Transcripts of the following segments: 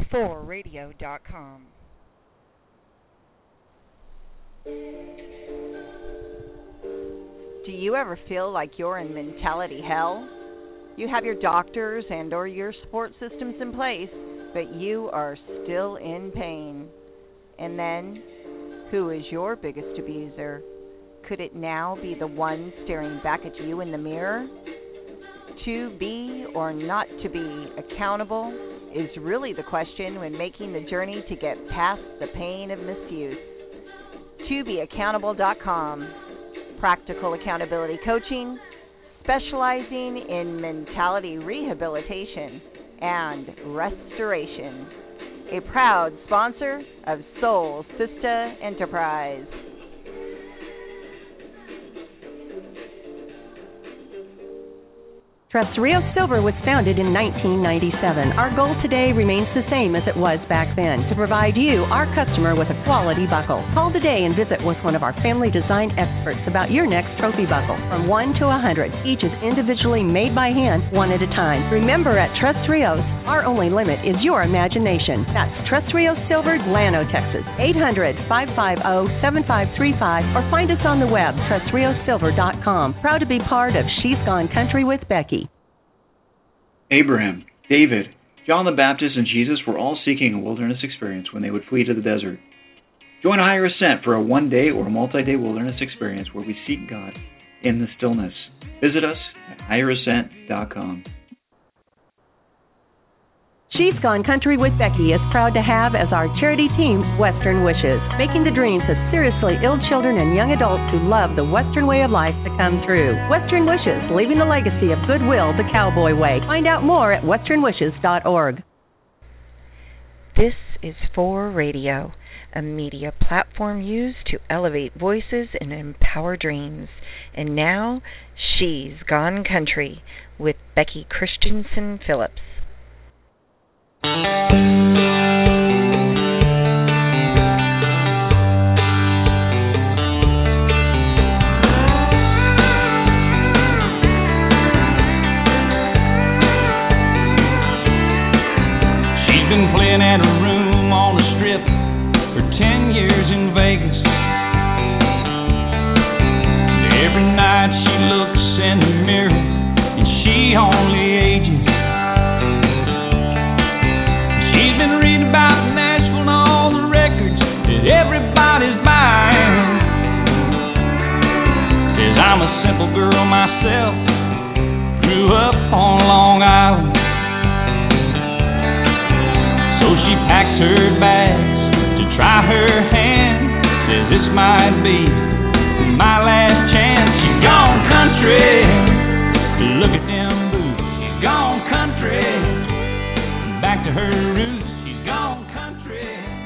4radio.com. Do you ever feel like you're in mentality hell? You have your doctors and or your support systems in place, but you are still in pain. And then, who is your biggest abuser? Could it now be the one staring back at you in the mirror? To be or not to be accountable is really the question when making the journey to get past the pain of misuse. ToBeAccountable.com. Practical accountability coaching, specializing in mentality rehabilitation and restoration. A proud sponsor of Soul Sista Enterprise. Trust Rio Silver was founded in 1997. Our goal today remains the same as it was back then, to provide you, our customer, with a quality buckle. Call today and visit with one of our family design experts about your next trophy buckle. From 1 to 100, each is individually made by hand, one at a time. Remember, at Trust Rios, our only limit is your imagination. That's Trust Rio Silver, Llano, Texas. 800-550-7535 or find us on the web, trustriosilver.com. Proud to be part of She's Gone Country with Becky. Abraham, David, John the Baptist, and Jesus were all seeking a wilderness experience when they would flee to the desert. Join Higher Ascent for a one-day or multi-day wilderness experience where we seek God in the stillness. Visit us at higherascent.com. She's Gone Country with Becky is proud to have as our charity team Western Wishes, making the dreams of seriously ill children and young adults who love the Western way of life to come true. Western Wishes, leaving the legacy of goodwill the cowboy way. Find out more at westernwishes.org. This is 4Radio, a media platform used to elevate voices and empower dreams. And now, She's Gone Country with Becky Christensen Phillips. She's been playing at a room on the strip for 10 years in Vegas. Every night she looks in the mirror and she only ages. She's been reading about Nashville and all the records that everybody's buying. Says I'm a simple girl myself, grew up on Long Island. So she packs her bags to try her hand. Says this might be my last chance. She's gone country, look at them boots. She's gone country, back to her roots. She's gone country.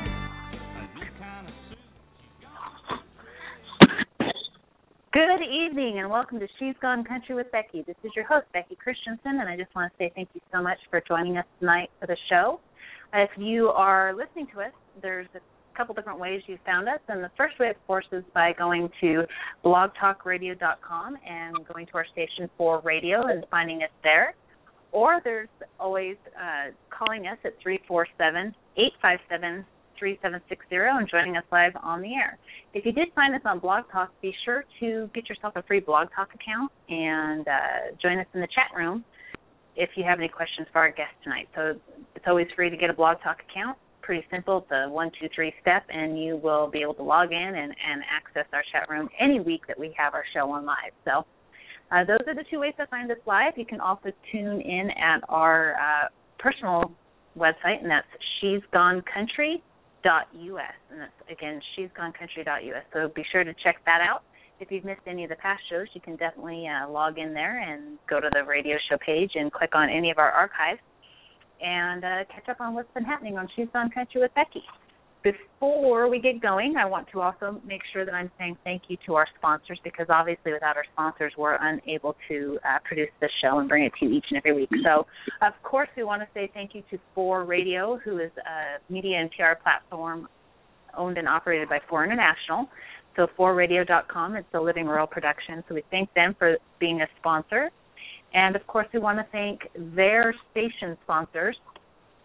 Good evening and welcome to She's Gone Country with Becky. This is your host, Becky Christensen, and I just want to say thank you so much for joining us tonight for the show. If you are listening to us, there's a couple different ways you found us, and the first way, of course, is by going to blogtalkradio.com and going to our station 4Radio and finding us there. Or there's always calling us at 347-857-3760 and joining us live on the air. If you did find us on Blog Talk, be sure to get yourself a free Blog Talk account and join us in the chat room if you have any questions for our guest tonight. So it's always free to get a Blog Talk account. Pretty simple. It's a 1, 2, 3 step, and you will be able to log in and access our chat room any week that we have our show on live. So those are the two ways to find us live. You can also tune in at our personal website, and that's she'sgonecountry.us. And that's, again, she'sgonecountry.us. So be sure to check that out. If you've missed any of the past shows, you can definitely log in there and go to the radio show page and click on any of our archives and catch up on what's been happening on She's Gone Country with Becky. Before we get going, I want to also make sure that I'm saying thank you to our sponsors, because obviously without our sponsors, we're unable to produce this show and bring it to you each and every week. So, of course, we want to say thank you to 4Radio, who is a media and PR platform owned and operated by 4 International. So 4radio.com, it's a Living Rural production. So we thank them for being a sponsor. And, of course, we want to thank their station sponsors,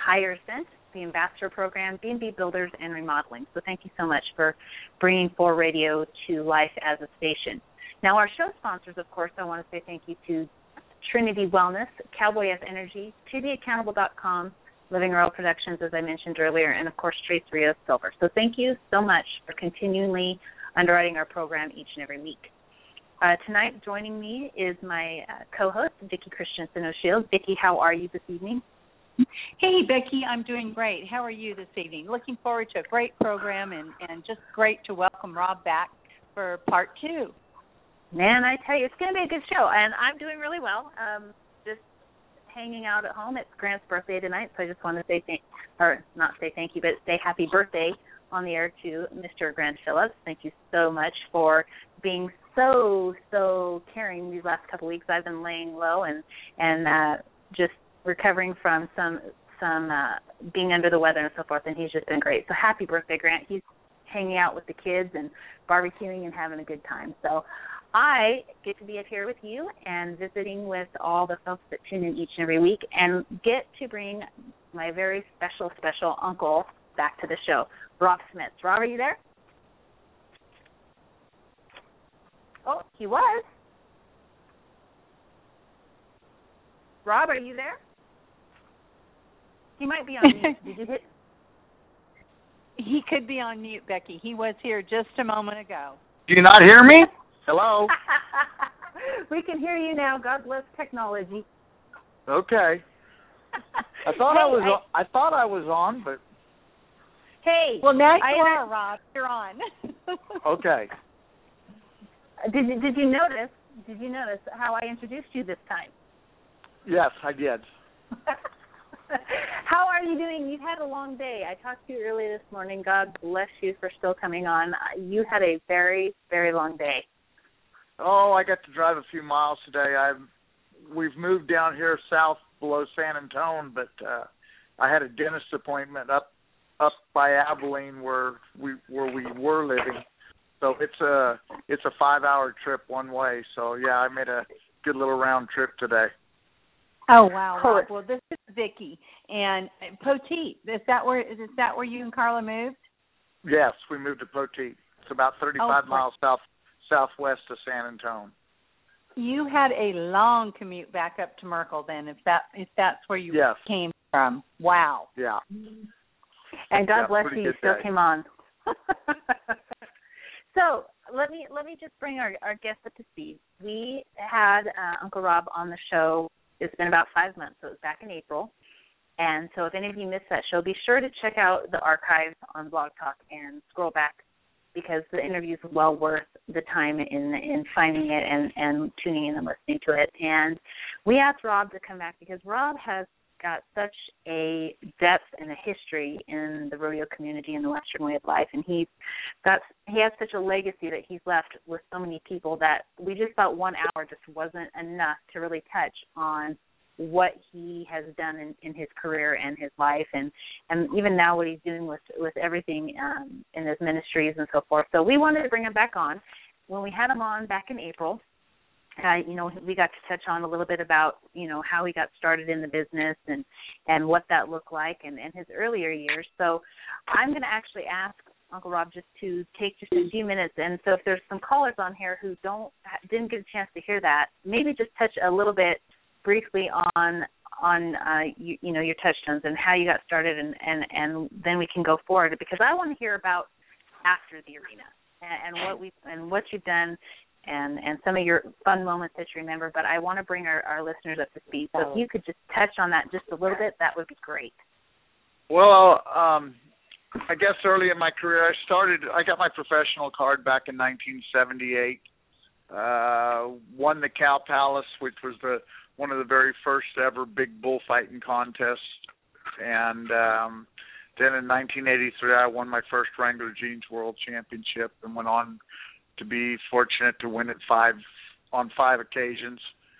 Higher Ascent, the Ambassador Program, B&B Builders, and Remodeling. So thank you so much for bringing 4 Radio to life as a station. Now, our show sponsors, of course, I want to say thank you to Trinity Wellness, Cowboy F Energy, ToBeAccountable.com, Living Royal Productions, as I mentioned earlier, and, of course, Trace Rios Silver. So thank you so much for continually underwriting our program each and every week. Tonight, joining me is my co-host, Vicki Christensen O'Shields. Vicki, how are you this evening? Hey, Becky, I'm doing great. How are you this evening? Looking forward to a great program and just great to welcome Rob back for part 2. Man, I tell you, it's going to be a good show, and I'm doing really well. Just hanging out at home. It's Grant's birthday tonight, so I just want to say not say thank you, but say happy birthday on the air to Mr. Grant Phillips. Thank you so much for being so caring these last couple of weeks. I've been laying low and just recovering from some being under the weather and so forth, and he's just been great. So happy birthday, Grant. He's hanging out with the kids and barbecuing and having a good time. So I get to be up here with you and visiting with all the folks that tune in each and every week and get to bring my very special uncle back to the show, Rob Smits. Rob, are you there? Oh, he was. Rob, are you there? He might be on mute. Did you hit? He could be on mute, Becky. He was here just a moment ago. Do you not hear me? Hello? We can hear you now. God bless technology. Okay. I thought I was on, but hey. Well, now you are, Rob. You're on. Okay. Did you notice? Did you notice how I introduced you this time? Yes, I did. How are you doing? You've had a long day. I talked to you early this morning. God bless you for still coming on. You had a very, very long day. Oh, I got to drive a few miles today. We've moved down here south below San Antonio, but I had a dentist appointment up by Abilene where we were living. So it's a 5-hour trip one way. So yeah, I made a good little round trip today. Oh wow! Rob. Well, this is Vicki and Poteet. Is that where you and Carla moved? Yes, we moved to Poteet. It's about 35 miles southwest of San Antonio. You had a long commute back up to Merkel then, if that's where you came from. Wow. Yeah. And God bless you still came on. So let me just bring our guest up to speed. We had Uncle Rob on the show. It's been about 5 months, so it was back in April. And so if any of you missed that show, be sure to check out the archives on Blog Talk and scroll back because the interview is well worth the time in finding it and tuning in and listening to it. And we asked Rob to come back because Rob has got such a depth and a history in the rodeo community and the Western way of life, and he has such a legacy that he's left with so many people that we just thought 1 hour just wasn't enough to really touch on what he has done in his career and his life, and even now what he's doing with everything in his ministries and so forth. So we wanted to bring him back on. When we had him on back in April, we got to touch on a little bit about, how he got started in the business and what that looked like and his earlier years. So I'm going to actually ask Uncle Rob just to take just a few minutes. And so if there's some callers on here who didn't get a chance to hear that, maybe just touch a little bit briefly on your touchstones and how you got started and then we can go forward because I want to hear about after the arena and what you've done and some of your fun moments that you remember, but I want to bring our listeners up to speed. So if you could just touch on that just a little bit, that would be great. Well, I guess early in my career, I got my professional card back in 1978, won the Cow Palace, which was one of the very first ever big bullfighting contests, and then in 1983, I won my first Wrangler Jeans World Championship and went on to be fortunate to win it on five occasions.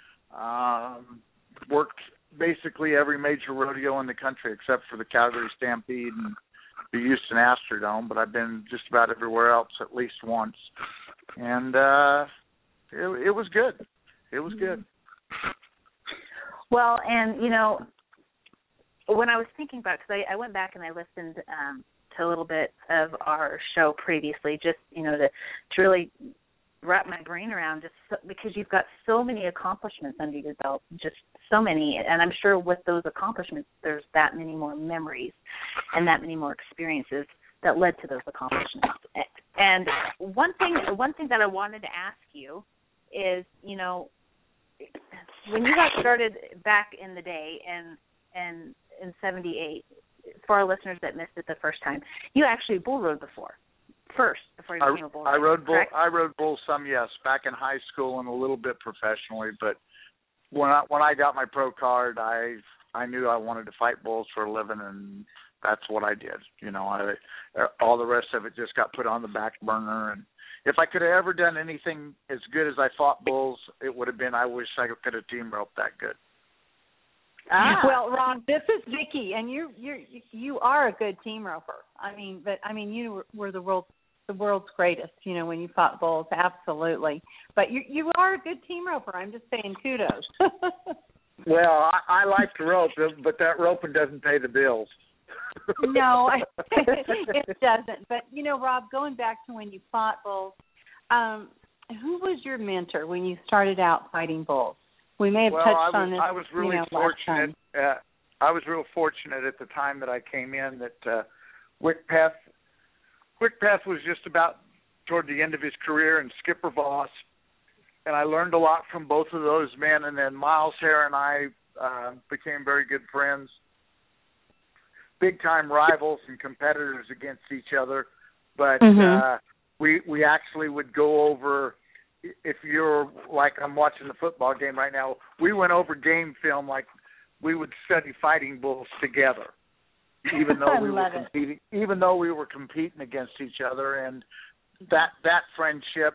Worked basically every major rodeo in the country except for the Calgary Stampede and the Houston Astrodome, but I've been just about everywhere else at least once. And it was good. It was good. Well, and, when I was thinking about, because I went back and I listened to a little bit of our show previously, just, to really wrap my brain around, because you've got so many accomplishments under your belt, just so many, and I'm sure with those accomplishments there's that many more memories and that many more experiences that led to those accomplishments. And one thing that I wanted to ask you is, when you got started back in the day and in 78, for our listeners that missed it the first time, you actually bull rode before you became a bull rider. I rode bulls some, yes, back in high school and a little bit professionally. But when I got my pro card, I knew I wanted to fight bulls for a living, and that's what I did. All the rest of it just got put on the back burner. And if I could have ever done anything as good as I fought bulls, it would have been, I wish I could have team roped that good. Well, Ron, this is Vicki, and you are a good team roper. You were the world's greatest, when you fought bulls, absolutely. But you are a good team roper. I'm just saying kudos. Well, I like to rope, but that roping doesn't pay the bills. No, it doesn't. But, Rob, going back to when you fought bulls, who was your mentor when you started out fighting bulls? We may have touched on this. I was really fortunate. I was real fortunate at the time that I came in that Wickpath was just about toward the end of his career, and Skipper Voss, and I learned a lot from both of those men. And then Miles Hare and I became very good friends, big-time rivals and competitors against each other. But we actually would go over. If you're like I'm watching the football game right now, we went over game film like we would study fighting bulls together, even though we were competing against each other. And that friendship,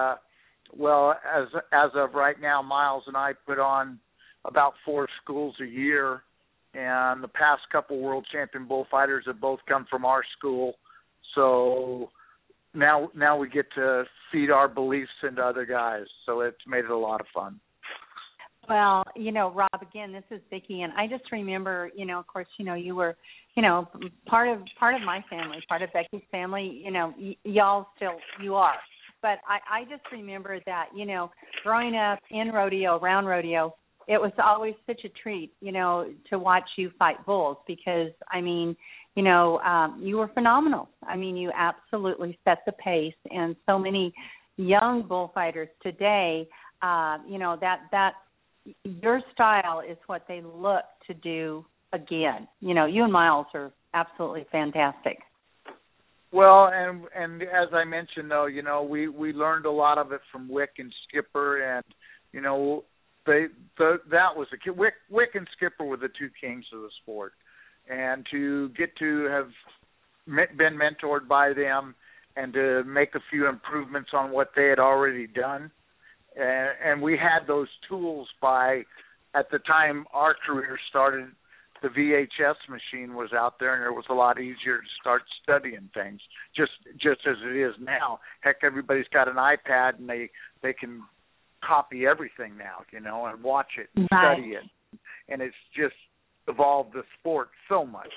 as of right now, Miles and I put on about 4 schools a year, and the past couple world champion bullfighters have both come from our school. So now we get to feed our beliefs into other guys, so it's made it a lot of fun. Well, Rob, again, this is Vicki, and I just remember, of course, you were, part of my family, part of Becky's family. Y'all still you are, but I just remember that, growing up in rodeo, around rodeo, it was always such a treat, to watch you fight bulls, because you were phenomenal. You absolutely set the pace, and so many young bullfighters today, that your style is what they look to do again. You and Miles are absolutely fantastic. Well, and as I mentioned, though, we learned a lot of it from Wick and Skipper, and that was the Wick and Skipper were the two kings of the sport. And to get to have been mentored by them and to make a few improvements on what they had already done. And we had those tools at the time our career started, the VHS machine was out there, and it was a lot easier to start studying things, just as it is now. Heck, everybody's got an iPad, and they can copy everything now, and watch it and study it. And it's just evolved the sport so much.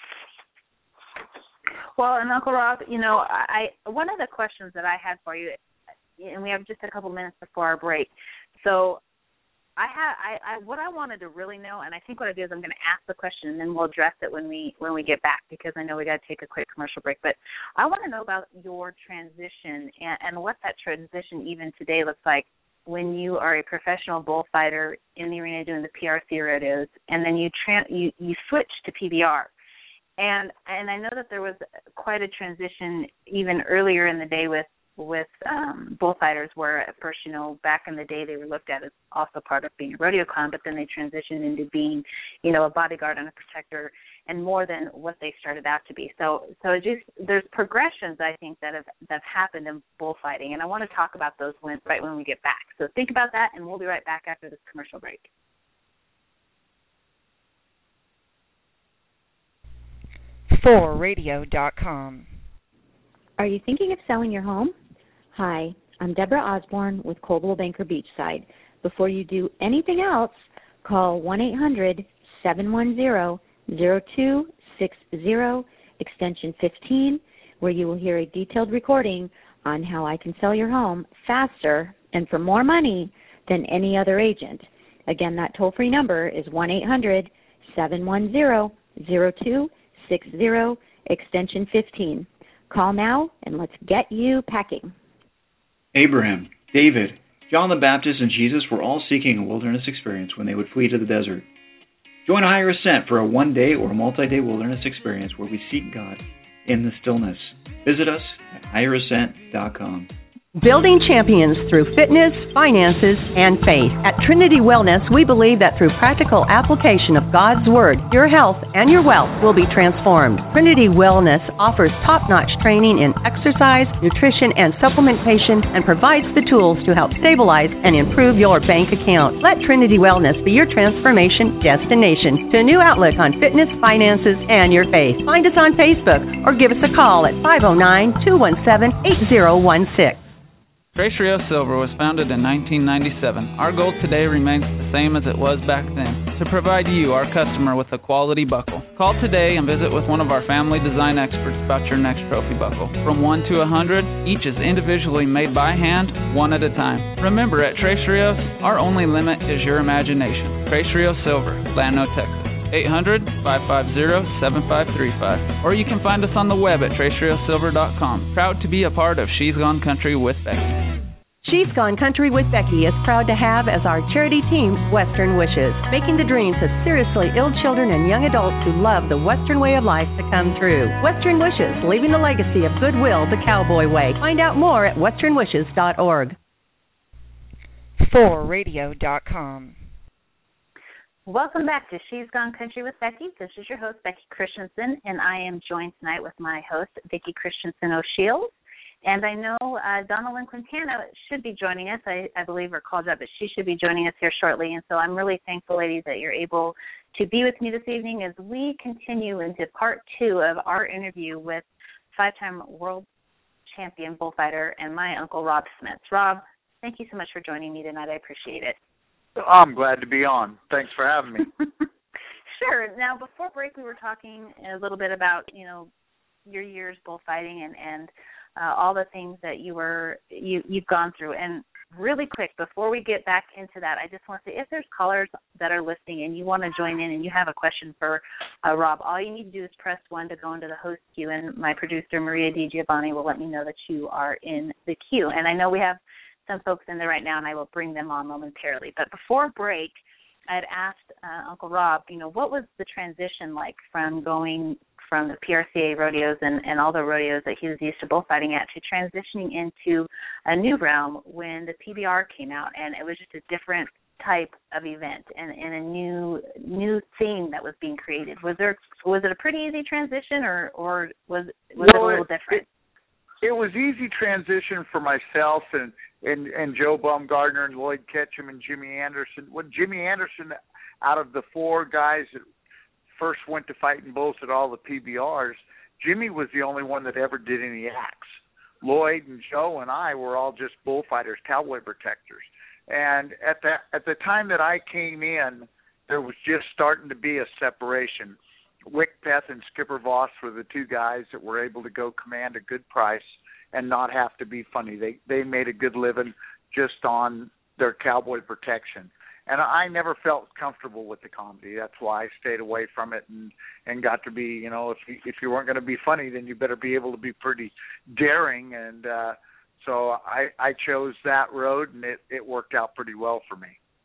Well, and Uncle Rob, one of the questions that I had for you, and we have just a couple minutes before our break, so what I wanted to really know, and I think what I do is I'm going to ask the question and then we'll address it when we get back, because I know we got to take a quick commercial break. But I want to know about your transition and what that transition even today looks like when you are a professional bullfighter in the arena doing the PRC rodeos, and then you switch to PBR. And I know that there was quite a transition even earlier in the day with bullfighters, where at first, back in the day they were looked at as also part of being a rodeo clown, but then they transitioned into being, a bodyguard and a protector, and more than what they started out to be. So there's progressions, I think, that have happened in bullfighting, and I want to talk about those right when we get back. So think about that, and we'll be right back after this commercial break. ForRadio.com. Are you thinking of selling your home? Hi, I'm Deborah Osborne with Coldwell Banker Beachside. Before you do anything else, call 1-800-710-9600 extension 15, where you will hear a detailed recording on how I can sell your home faster and for more money than any other agent. Again, that toll-free number is 1-800-710-0260, extension 15. Call now and let's get you packing. Abraham, David, John the Baptist, and Jesus were all seeking a wilderness experience when they would flee to the desert. Join a Higher Ascent for a one-day or multi-day wilderness experience where we seek God in the stillness. Visit us at higherascent.com. Building champions through fitness, finances, and faith. At Trinity Wellness, we believe that through practical application of God's Word, your health and your wealth will be transformed. Trinity Wellness offers top-notch training in exercise, nutrition, and supplementation, and provides the tools to help stabilize and improve your bank account. Let Trinity Wellness be your transformation destination to a new outlook on fitness, finances, and your faith. Find us on Facebook or give us a call at 509-217-8016. Trace Rio Silver was founded in 1997. Our goal today remains the same as it was back then, to provide you, our customer, with a quality buckle. Call today and visit with one of our family design experts about your next trophy buckle. From 1 to 100, each is individually made by hand, one at a time. Remember, at Trace Rios, our only limit is your imagination. Trace Rio Silver, Llano, Texas. 800-550-7535. Or you can find us on the web at traceriosilver.com. Proud to be a part of She's Gone Country with Becky. She's Gone Country with Becky is proud to have as our charity team Western Wishes, making the dreams of seriously ill children and young adults who love the Western way of life to come true. Western Wishes, leaving the legacy of goodwill the cowboy way. Find out more at westernwishes.org. 4radio.com. Welcome back to She's Gone Country with Becky. This is your host, Becky Christensen, and I am joined tonight with my host, Vicki Christensen O'Shields. And I know Donna Lynn Quintana should be joining us. I believe her called up, but she should be joining us here shortly. And so I'm really thankful, ladies, that you're able to be with me this evening as we continue into part 2 of our interview with 5-time world champion bullfighter and my uncle, Rob Smith. Rob, thank you so much for joining me tonight. I appreciate it. I'm glad to be on. Thanks for having me. Sure. Now, before break, we were talking a little bit about, your years bullfighting and all the things that you've gone through. And really quick, before we get back into that, I just want to say, if there's callers that are listening and you want to join in and you have a question for Rob, all you need to do is press 1 to go into the host queue, and my producer, Maria DiGiovanni, will let me know that you are in the queue. And I know we have some folks in there right now, and I will bring them on momentarily. But before break, I had asked Uncle Rob, what was the transition like from going from the PRCA rodeos and all the rodeos that he was used to bullfighting at to transitioning into a new realm when the PBR came out, and it was just a different type of event and a new theme that was being created. Was it a pretty easy transition, or was it a little different? It was easy transition for myself and Joe Baumgardner and Lloyd Ketchum and Jimmy Anderson. When Jimmy Anderson, out of the 4 guys that first went to fighting bulls at all the PBRs, Jimmy was the only one that ever did any acts. Lloyd and Joe and I were all just bullfighters, cowboy protectors. And at the time that I came in, there was just starting to be a separation. Wickpeth and Skipper Voss were the 2 guys that were able to go command a good price and not have to be funny. They made a good living just on their cowboy protection. And I never felt comfortable with the comedy. That's why I stayed away from it and got to be, if you weren't going to be funny, then you better be able to be pretty daring. And so I chose that road, and it worked out pretty well for me.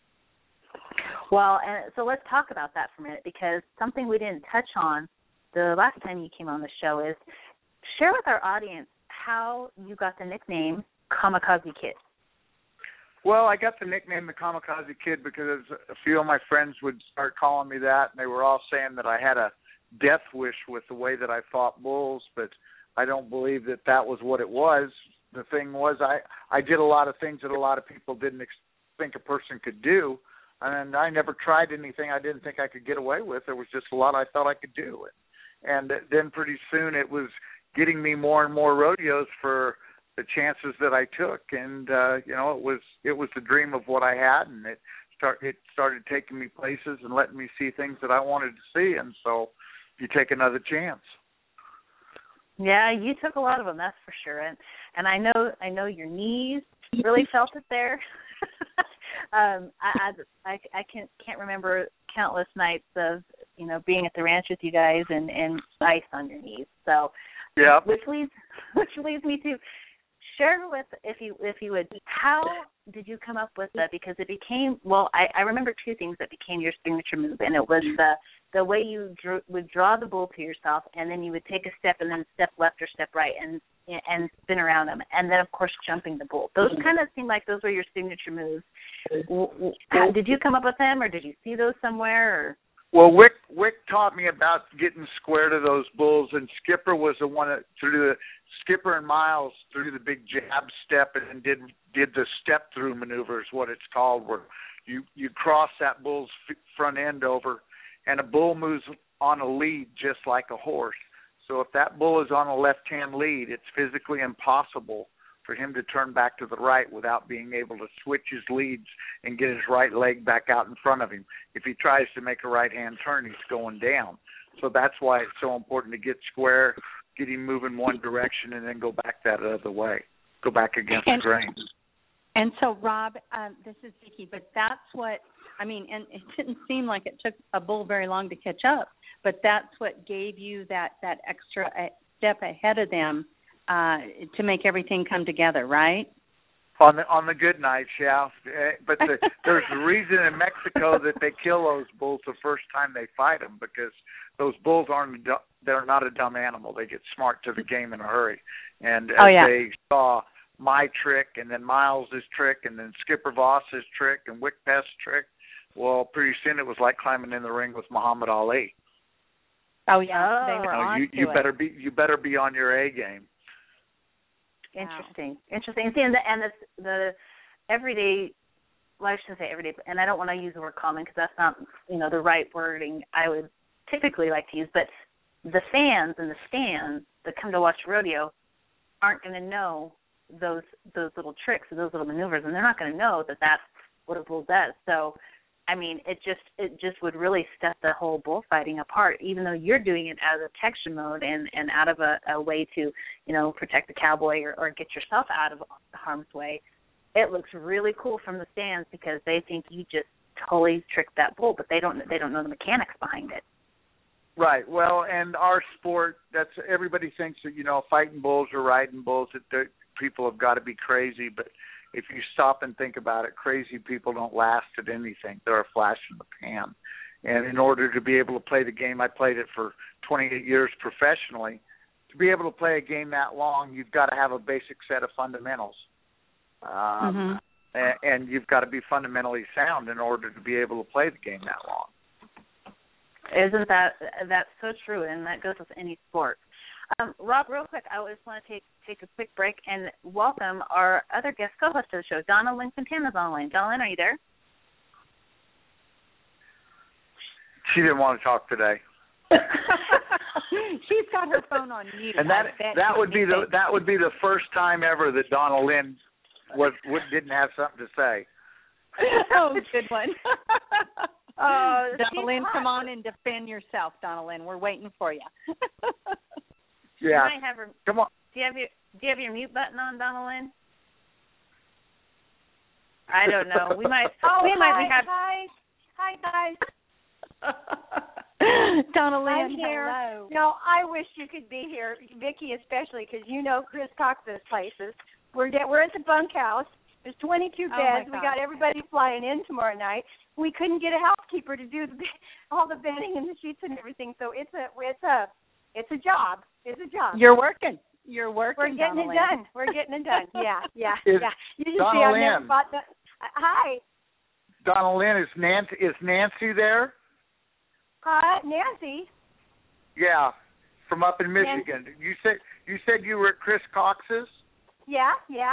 Well, and so let's talk about that for a minute, because something we didn't touch on the last time you came on the show is share with our audience how you got the nickname Kamikaze Kid. Well, I got the nickname the Kamikaze Kid because a few of my friends would start calling me that, and they were all saying that I had a death wish with the way that I fought bulls, but I don't believe that was what it was. The thing was I did a lot of things that a lot of people didn't think a person could do, and I never tried anything I didn't think I could get away with. There was just a lot I thought I could do. And then pretty soon it was getting me more and more rodeos for the chances that I took, and it was the dream of what I had, and it started taking me places and letting me see things that I wanted to see, and so you take another chance. Yeah, you took a lot of them, that's for sure. And I know your knees really felt it there. I can't remember countless nights of being at the ranch with you guys and ice on your knees. So yeah, which leads me to share with, if you would, how did you come up with that? Because it became, I remember two things that became your signature move, and it was the way you would draw the bull to yourself, and then you would take a step and then step left or step right and spin around them, and then of course jumping the bull. Those kind of seemed like those were your signature moves. Did you come up with them, or did you see those somewhere? Or? Well, Wick taught me about getting square to those bulls, and Skipper was the one that Skipper and Miles threw the big jab step and did the step through maneuver is what it's called, where you cross that bull's front end over, and a bull moves on a lead just like a horse. So if that bull is on a left-hand lead, it's physically impossible for him to turn back to the right without being able to switch his leads and get his right leg back out in front of him. If he tries to make a right-hand turn, he's going down. So that's why it's so important to get square, get him moving one direction, and then go back that other way, go back against the grain. And so, Rob, this is Vicki, but that's what, and it didn't seem like it took a bull very long to catch up, but that's what gave you that extra step ahead of them to make everything come together, right? On the good nights, yeah. But there's a reason in Mexico that they kill those bulls the first time they fight them, because those bulls they're not a dumb animal. They get smart to the game in a hurry. And as they saw my trick and then Miles' trick and then Skipper Voss's trick and Wick Pest's trick, well, pretty soon it was like climbing in the ring with Muhammad Ali. Oh yeah, they were on you better be on your A game. Interesting. See, and the everyday, well, I shouldn't say everyday, and I don't want to use the word common because that's not the right wording I would typically like to use, but the fans in the stands that come to watch rodeo aren't going to know those little tricks or those little maneuvers, and they're not going to know that that's what a bull does. So, it just would really set the whole bullfighting apart, even though you're doing it out of protection mode and out of a way to, protect the cowboy or get yourself out of harm's way. It looks really cool from the stands because they think you just totally tricked that bull, but they don't know the mechanics behind it. Right. Well, and our sport, everybody thinks that, fighting bulls or riding bulls, that people have got to be crazy, but if you stop and think about it, crazy people don't last at anything. They're a flash in the pan. And in order to be able to play the game, I played it for 28 years professionally. To be able to play a game that long, you've got to have a basic set of fundamentals. And you've got to be fundamentally sound in order to be able to play the game that long. Isn't that's so true, and that goes with any sport. Rob, real quick, I just want to take a quick break and welcome our other guest co-host of the show, Donna Lynn Quintana's online. Donna Lynn, are you there? She didn't want to talk today. She's got her phone on mute. And that would be the first time ever that Donna Lynn didn't have something to say. Oh, good one. Donna Lynn, hot. come on and defend yourself, Donna Lynn. We're waiting for you. Yeah. You might have her, come on. Do you have your mute button on, Donna Lynn? I don't know. We might. Hi guys. Donna Lynn, I'm here. hello. No, I wish you could be here, Vicki especially, because Chris Cox's places. We're at the bunkhouse. There's 22 beds. We got everybody flying in tomorrow night. We couldn't get a housekeeper to do all the bedding and the sheets and everything. So it's a job. It's a job. You're working. We're getting it done. We're getting it done. Yeah. You just Donna see I've Lynn. never fought that. Hi. Donna Lynn, is Nancy there? Nancy. Yeah, from up in Michigan. Nancy. You said you were at Chris Cox's? Yeah.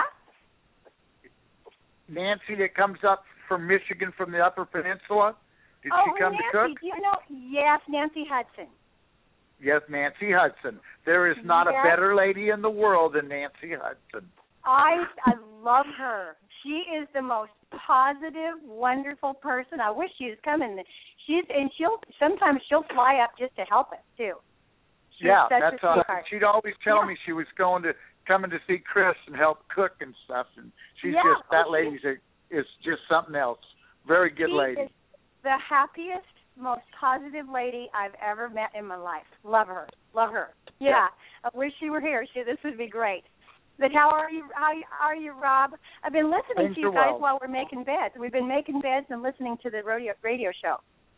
Nancy that comes up from Michigan from the Upper Peninsula? Did she come Nancy, to cook? Yes, Nancy Hudson. Yes, Nancy Hudson. There is not a better lady in the world than Nancy Hudson. I love her. She is the most positive, wonderful person. I wish she was coming. Sometimes she'll fly up just to help us too. That's she'd always tell me she was coming to see Chris and help cook and stuff, and she's just that lady is just something else. Very good lady. Is the happiest, most positive lady I've ever met in my life. Love her. Yeah. I wish she were here. This would be great. But how are you? How are you, Rob? I've been listening to you guys while we're making beds. We've been making beds and listening to the radio show.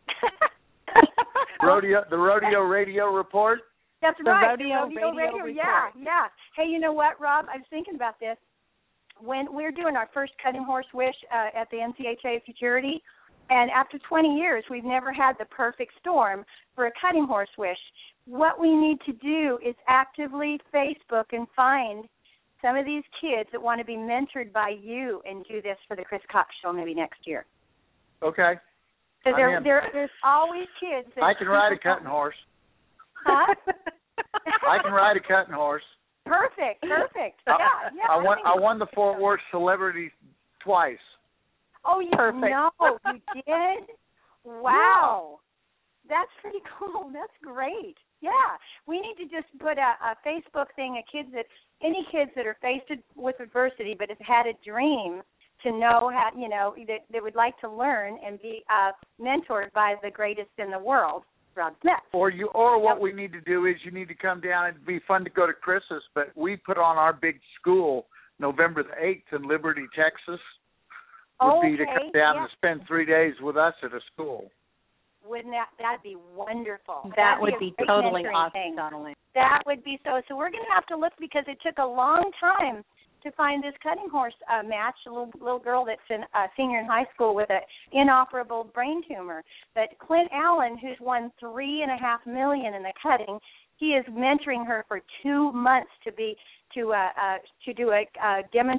The rodeo radio report. That's right. The rodeo radio. Yeah. Hey, you know what, Rob? I was thinking about this. When we're doing our first cutting horse wish at the NCHA Futurity, and after 20 years, we've never had the perfect storm for a cutting horse wish. What we need to do is actively Facebook and find some of these kids that want to be mentored by you and do this for the Chris Cox Show maybe next year. Okay. Because there's always kids that... I can ride a cutting horse. Huh? I can ride a cutting horse. Perfect. Yeah. I won the Fort Worth Celebrity twice. Oh, Perfect. No, you did? Wow. Yeah. That's pretty cool. That's great. Yeah. We need to just put a Facebook thing of any kids that are faced with adversity but have had a dream to know how, that would like to learn and be mentored by the greatest in the world. Rob Smith. What we need to do is you need to come down. It'd be fun to go to Chris's, but we put on our big school November the 8th in Liberty, Texas. Would be to come down and spend 3 days with us at a school. Wouldn't that'd be wonderful. That would be totally awesome, Donnelly. That would be so we're going to have to look because it took a long time to find this cutting horse match, a little girl that's a senior in high school with an inoperable brain tumor. But Clint Allen, who's won $3.5 million in the cutting, he is mentoring her for 2 months to do a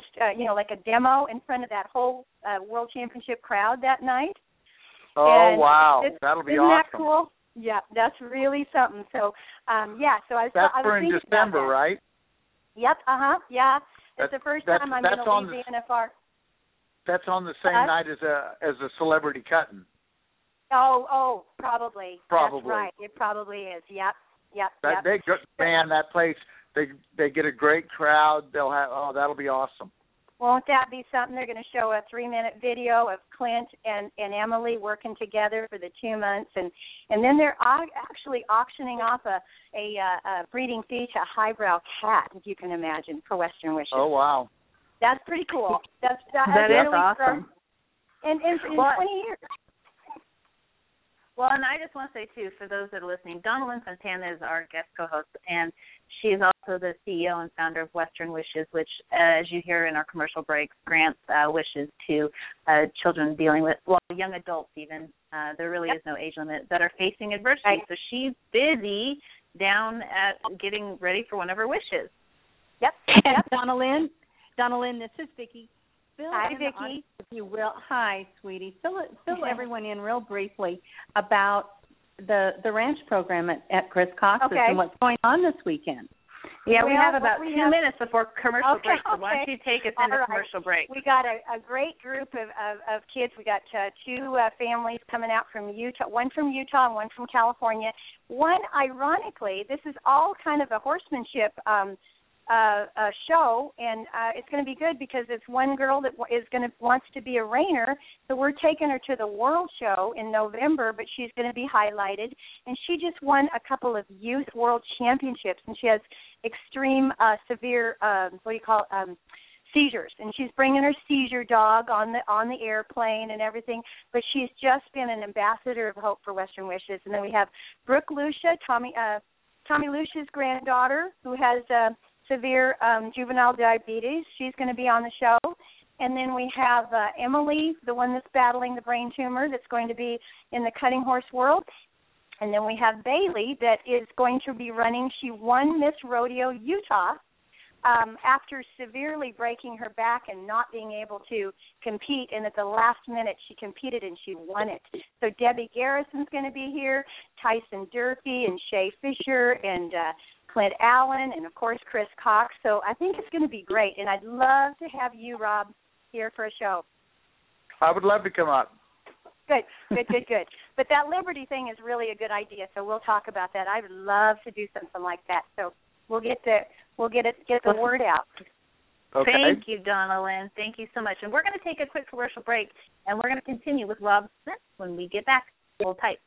demo in front of that whole World Championship crowd that night. Oh, and wow. That'll be awesome. Isn't that cool? Yeah, that's really something. So, That's for in December, right? Yep, yeah. It's the first time I'm going to leave the NFR. That's on the same night as a celebrity cutting. Oh, probably. That's right. It probably is. Yep. That place, they get a great crowd. They'll have, that'll be awesome. Won't that be something? They're going to show a 3-minute video of Clint and Emily working together for the 2 months, and then they're actually auctioning off a breeding fee to a highbrow cat, if you can imagine, for Western Wishes. Oh, wow. That's pretty cool. That is really awesome. And in 20 years. Well, and I just want to say, too, for those that are listening, Donalyn Fontana is our guest co-host, and she's also the CEO and founder of Western Wishes, which, as you hear in our commercial breaks, grants wishes to children dealing with, young adults even. There really is no age limit, that are facing adversity. Right. So she's busy down at getting ready for one of her wishes. Yep. Donalyn, this is Vicki. Hi, Vicki. If you will. Hi, sweetie. Fill everyone in real briefly about the ranch program at Chris Cox's and what's going on this weekend. Yeah, we have about 2 minutes before commercial break, so why don't you take us into commercial break? We got a great group of kids. We got two families coming out from Utah, one from Utah and one from California. One, ironically, this is all kind of a horsemanship show, and it's going to be good because it's one girl that wants to be a reiner, so we're taking her to the World Show in November, but she's going to be highlighted, and she just won a couple of youth world championships, and she has extreme severe seizures, and she's bringing her seizure dog on the airplane and everything, but she's just been an ambassador of hope for Western Wishes. And then we have Brooke Lucia, Tommy Lucia's granddaughter, who has severe juvenile diabetes. She's going to be on the show. And then we have Emily, the one that's battling the brain tumor, that's going to be in the cutting horse world. And then we have Bailey that is going to be running. She won Miss Rodeo Utah after severely breaking her back and not being able to compete. And at the last minute, she competed and she won it. So Debbie Garrison's going to be here, Tyson Durfee and Shay Fisher and Clint Allen, and, of course, Chris Cox. So I think it's going to be great. And I'd love to have you, Rob, here for a show. I would love to come up. Good. But that Liberty thing is really a good idea, so we'll talk about that. I would love to do something like that. So we'll get the word out. Okay. Thank you, Donna Lynn. Thank you so much. And we're going to take a quick commercial break, and we're going to continue with Rob Smith when we get back. Hold tight.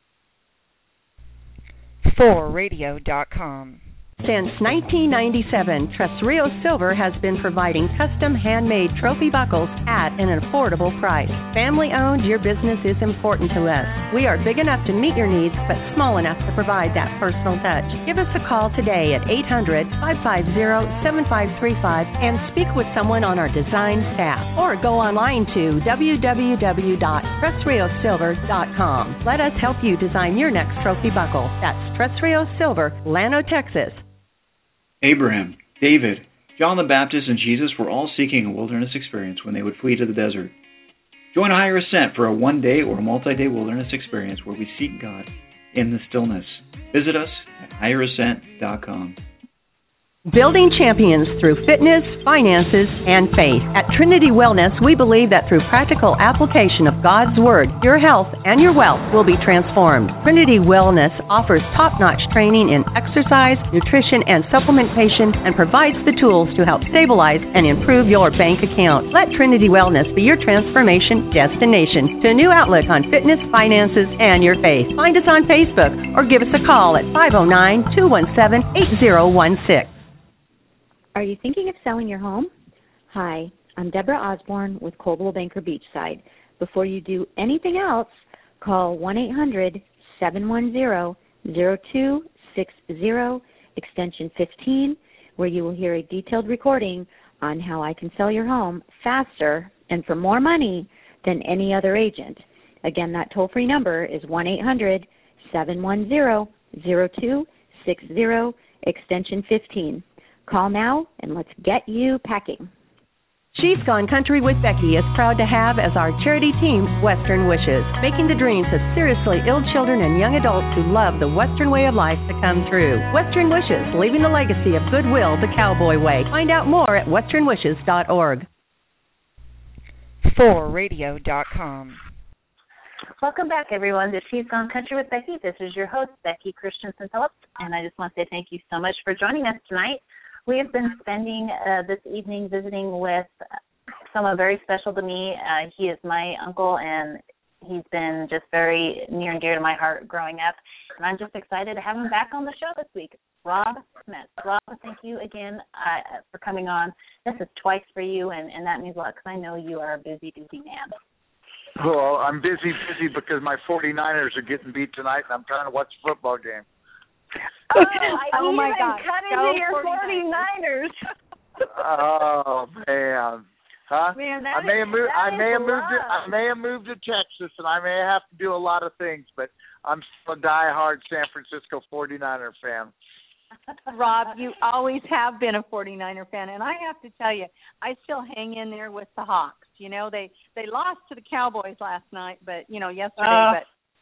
4radio.com. Since 1997, Tres Rios Silver has been providing custom handmade trophy buckles at an affordable price. Family owned, your business is important to us. We are big enough to meet your needs, but small enough to provide that personal touch. Give us a call today at 800-550-7535 and speak with someone on our design staff. Or go online to www.tresriossilver.com. Let us help you design your next trophy buckle. That's Tres Rios Silver, Llano, Texas. Abraham, David, John the Baptist, and Jesus were all seeking a wilderness experience when they would flee to the desert. Join a Higher Ascent for a one-day or multi-day wilderness experience where we seek God in the stillness. Visit us at higherascent.com. Building champions through fitness, finances, and faith. At Trinity Wellness, we believe that through practical application of God's Word, your health and your wealth will be transformed. Trinity Wellness offers top-notch training in exercise, nutrition, and supplementation, and provides the tools to help stabilize and improve your bank account. Let Trinity Wellness be your transformation destination to a new outlook on fitness, finances, and your faith. Find us on Facebook or give us a call at 509-217-8016. Are you thinking of selling your home? Hi, I'm Deborah Osborne with Coldwell Banker Beachside. Before you do anything else, call 1-800-710-0260, extension 15, where you will hear a detailed recording on how I can sell your home faster and for more money than any other agent. Again, that toll-free number is 1-800-710-0260, extension 15. Call now, and let's get you packing. She's Gone Country with Becky is proud to have as our charity team Western Wishes, making the dreams of seriously ill children and young adults who love the Western way of life to come true. Western Wishes, leaving the legacy of goodwill the cowboy way. Find out more at westernwishes.org. 4radio.com. Welcome back, everyone, to She's Gone Country with Becky. This is your host, Becky Christensen Phillips, and I just want to say thank you so much for joining us tonight. We have been spending this evening visiting with someone very special to me. He is my uncle, and he's been just very near and dear to my heart growing up. And I'm just excited to have him back on the show this week, Rob Smith. Rob, thank you again for coming on. This is twice for you, and that means a lot because I know you are a busy, busy man. Well, I'm busy because my 49ers are getting beat tonight, and I'm trying to watch the football game. Oh my God! Cut into your 49ers. Oh man, huh? Man, I may have moved to Texas, and I may have to do a lot of things, but I'm still a diehard San Francisco 49er fan. Rob, you always have been a 49er fan, and I have to tell you, I still hang in there with the Hawks. You know, they lost to the Cowboys last night, but yesterday,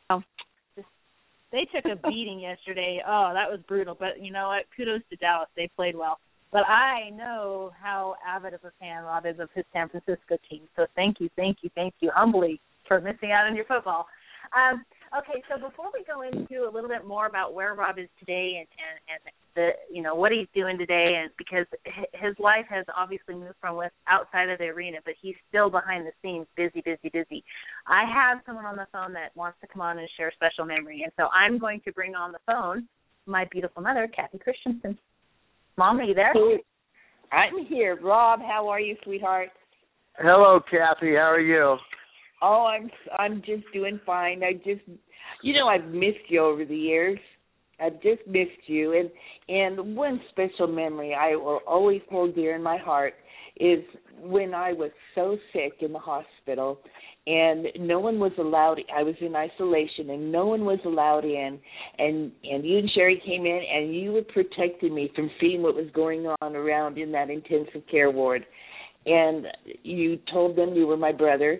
They took a beating yesterday. Oh, that was brutal. But you know what? Kudos to Dallas. They played well. But I know how avid of a fan Rob is of his San Francisco team. So thank you humbly for missing out on your football. Okay, so before we go into a little bit more about where Rob is today and the what he's doing today, and because his life has obviously moved from outside of the arena, but he's still behind the scenes, busy. I have someone on the phone that wants to come on and share a special memory, and so I'm going to bring on the phone my beautiful mother, Kathy Christensen. Mom, are you there? I'm here. Rob, how are you, sweetheart? Hello, Kathy. How are you? Oh, I'm just doing fine. I've missed you over the years. I've just missed you. And one special memory I will always hold dear in my heart is when I was so sick in the hospital and no one was allowed. I was in isolation and no one was allowed in. And you and Sherry came in and you were protecting me from seeing what was going on around in that intensive care ward. And you told them you were my brother.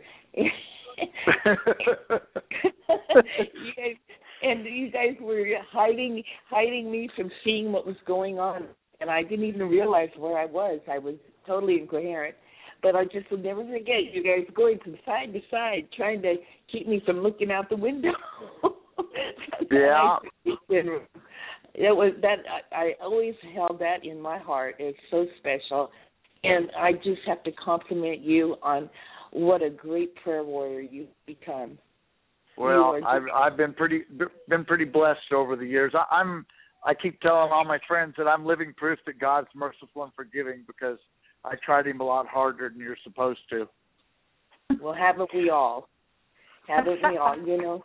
You guys were hiding me from seeing what was going on, and I didn't even realize where I was. I was totally incoherent. But I just will never forget you guys going from side to side, trying to keep me from looking out the window. Yeah. It was that I always held that in my heart. It's so special, and I just have to compliment you on what a great prayer warrior you've become. Well, I've been pretty blessed over the years. I keep telling all my friends that I'm living proof that God's merciful and forgiving because I tried Him a lot harder than you're supposed to. Well, haven't we all? Haven't we all? You know,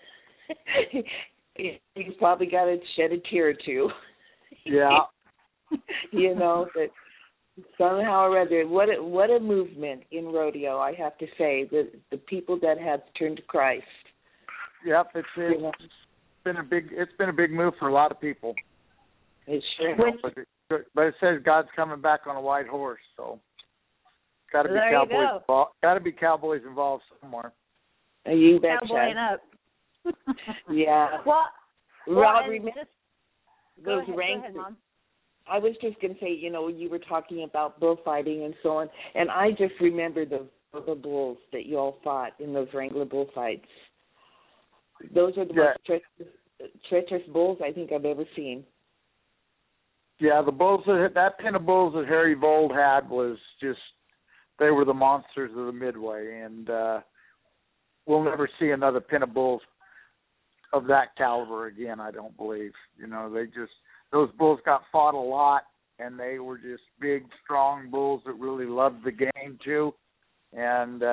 he's probably got to shed a tear or two. Yeah. You know, that somehow or other, what a movement in rodeo, I have to say, the people that have turned to Christ. Yep, it's been a big move for a lot of people. It sure is. But it says God's coming back on a white horse, so got to be cowboys. Got to be cowboys involved somewhere. You betcha. Cowboying up. Yeah. Well, Rob, remember those Go ranks. ahead, Mom. I was just going to say, you know, you were talking about bullfighting and so on, and I just remember the bulls that you all fought in those Wrangler bullfights. Those are the most treacherous bulls I think I've ever seen. Yeah, the bulls that pen of bulls that Harry Vold had was just, they were the monsters of the Midway, and we'll never see another pen of bulls of that caliber again, I don't believe. You know, those bulls got fought a lot, and they were just big, strong bulls that really loved the game too. And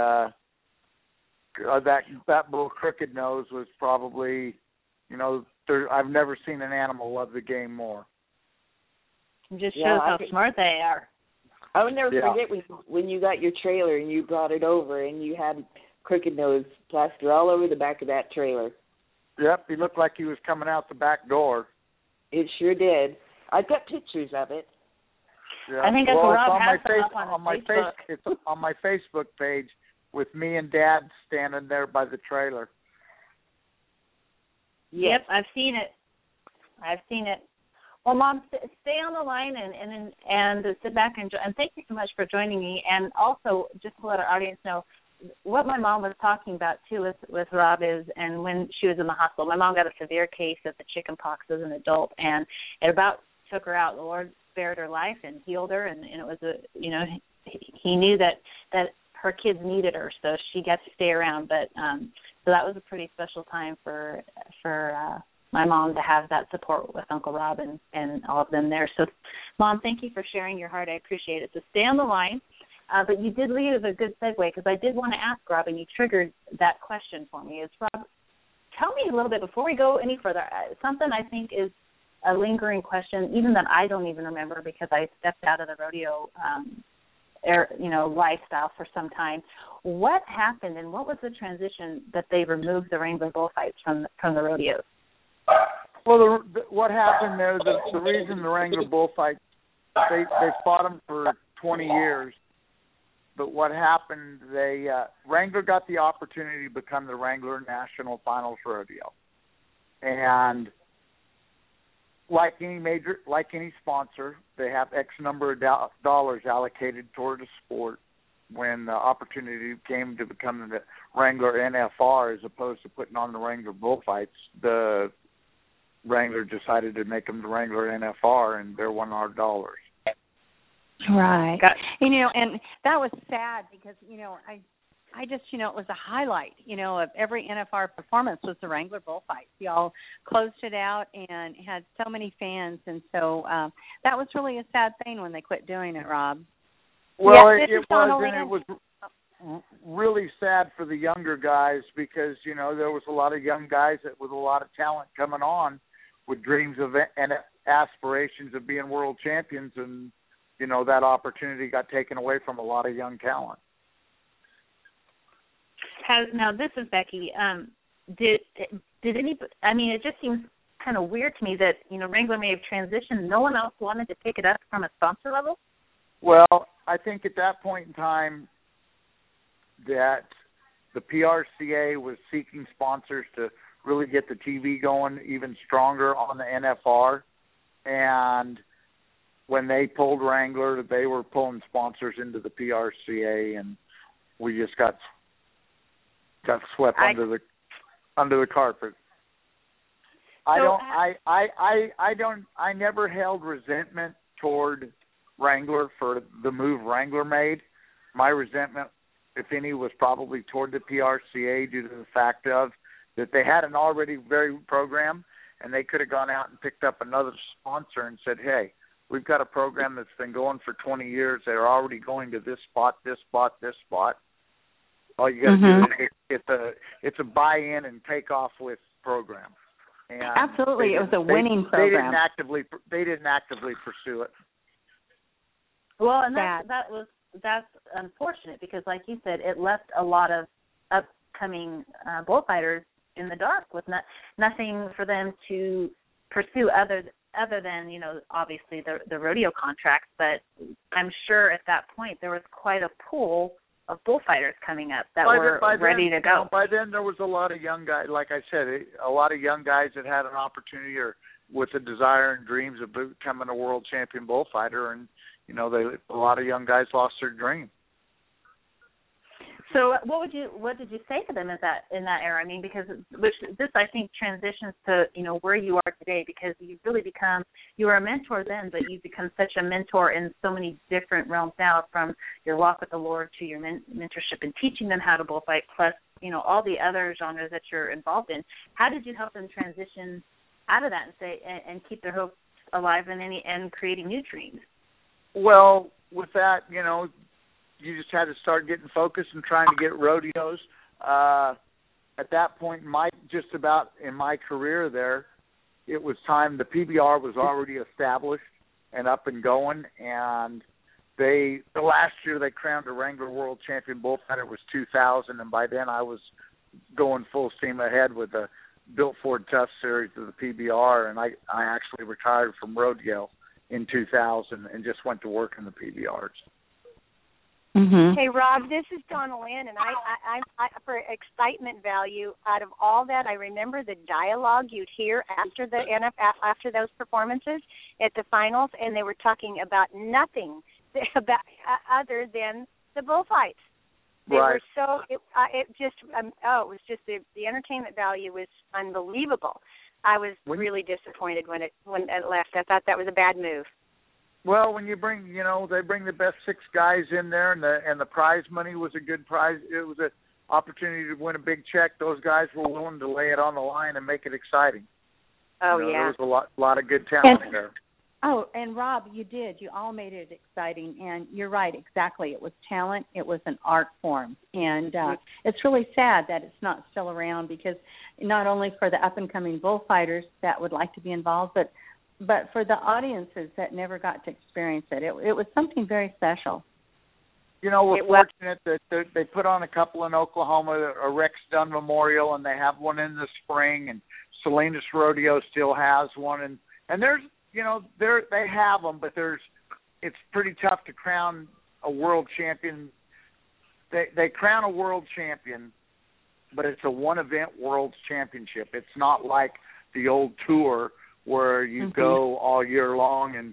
that bull Crooked Nose was probably, you know, I've never seen an animal love the game more. It just shows how smart they are. I would never forget when you got your trailer and you brought it over and you had Crooked Nose plaster all over the back of that trailer. Yep, he looked like he was coming out the back door. It sure did. I've got pictures of it. Yeah. I think that's what Rob has on my Facebook. It's on my Facebook page with me and Dad standing there by the trailer. Yes. Yep, I've seen it. Well, Mom, stay on the line and sit back and thank you so much for joining me. And also, just to let our audience know, what my mom was talking about too with Rob is, and when she was in the hospital, my mom got a severe case of the chicken pox as an adult, and it about took her out. The Lord spared her life and healed her, and it was he knew that her kids needed her, so she got to stay around. But so that was a pretty special time for my mom to have that support with Uncle Rob and all of them there. So, Mom, thank you for sharing your heart. I appreciate it. So stay on the line. But you did lead as a good segue because I did want to ask Rob, and you triggered that question for me. Rob, tell me a little bit before we go any further, something I think is a lingering question, even that I don't even remember because I stepped out of the rodeo lifestyle for some time. What happened and what was the transition that they removed the Wrangler bullfights from the rodeos? Well, what happened there, the reason the Wrangler bullfights, they fought them for 20 years. But what happened, Wrangler got the opportunity to become the Wrangler National Finals Rodeo. And like any sponsor, they have X number of dollars allocated toward the sport. When the opportunity came to become the Wrangler NFR as opposed to putting on the Wrangler bullfights, the Wrangler decided to make them the Wrangler NFR, and they're $100. Right. And that was sad because, I just, it was a highlight, of every NFR performance was the Wrangler bullfight. Y'all closed it out and had so many fans. And so that was really a sad thing when they quit doing it, Rob. Well, it was really sad for the younger guys because, there was a lot of young guys with a lot of talent coming on with dreams of and aspirations of being world champions, and that opportunity got taken away from a lot of young talent. Now, this is Becky. Did anybody? I mean, it just seems kind of weird to me that Wrangler may have transitioned. No one else wanted to pick it up from a sponsor level. Well, I think at that point in time that the PRCA was seeking sponsors to really get the TV going even stronger on the NFR, and when they pulled Wrangler, they were pulling sponsors into the PRCA, and we just got swept under the carpet. I never held resentment toward Wrangler for the move Wrangler made. My resentment, if any, was probably toward the PRCA due to the fact of that they had an already very program, and they could have gone out and picked up another sponsor and said, hey, we've got a program that's been going for 20 years. They're already going to this spot, this spot, this spot. All you got to do is it's a buy-in and take off with program. And absolutely, it was a winning program. They didn't actively pursue it. Well, and that's unfortunate because, like you said, it left a lot of upcoming bullfighters in the dark with nothing for them to pursue other than, you know, obviously the rodeo contracts. But I'm sure at that point there was quite a pool of bullfighters coming up that were ready to go. By then there was a lot of young guys, like I said, a lot of young guys that had an opportunity or with a desire and dreams of becoming a world champion bullfighter, and you know, a lot of young guys lost their dream. So what did you say to them in that era? I mean, because this I think transitions to, you know, where you are today, because you've really become, you were a mentor then, but you've become such a mentor in so many different realms now, from your walk with the Lord to your mentorship and teaching them how to bullfight, plus, you know, all the other genres that you're involved in. How did you help them transition out of that and keep their hopes alive and creating new dreams? Well, with that, you know, you just had to start getting focused and trying to get rodeos. At that point, just about in my career there, it was time. The PBR was already established and up and going, and the last year they crowned a Wrangler World Champion bullfighter was 2000, and by then I was going full steam ahead with the Built Ford Tough series of the PBR, and I actually retired from rodeo in 2000 and just went to work in the PBRs. Mm-hmm. Hey, Rob, this is Donna Lynn, and I for excitement value out of all that, I remember the dialogue you'd hear after after those performances at the finals, and they were talking about nothing other than the bullfights. They were so it was just the entertainment value was unbelievable. I was really disappointed when it left. I thought that was a bad move. Well, when you bring, you know, they bring the best 6 guys in there, and the prize money was a good prize. It was an opportunity to win a big check. Those guys were willing to lay it on the line and make it exciting. Oh, you know, yeah. There was a lot of good talent there. Oh, and Rob, you did. You all made it exciting, and you're right, exactly. It was talent. It was an art form, and it's really sad that it's not still around, because not only for the up-and-coming bullfighters that would like to be involved, but for the audiences that never got to experience it. It was something very special. You know, we're fortunate that they put on a couple in Oklahoma, a Rex Dunn Memorial, and they have one in the spring, and Salinas Rodeo still has one, and there's, you know, they have them, but it's pretty tough to crown a world champion. They crown a world champion, but it's a one-event world championship. It's not like the old tour where you go all year long and,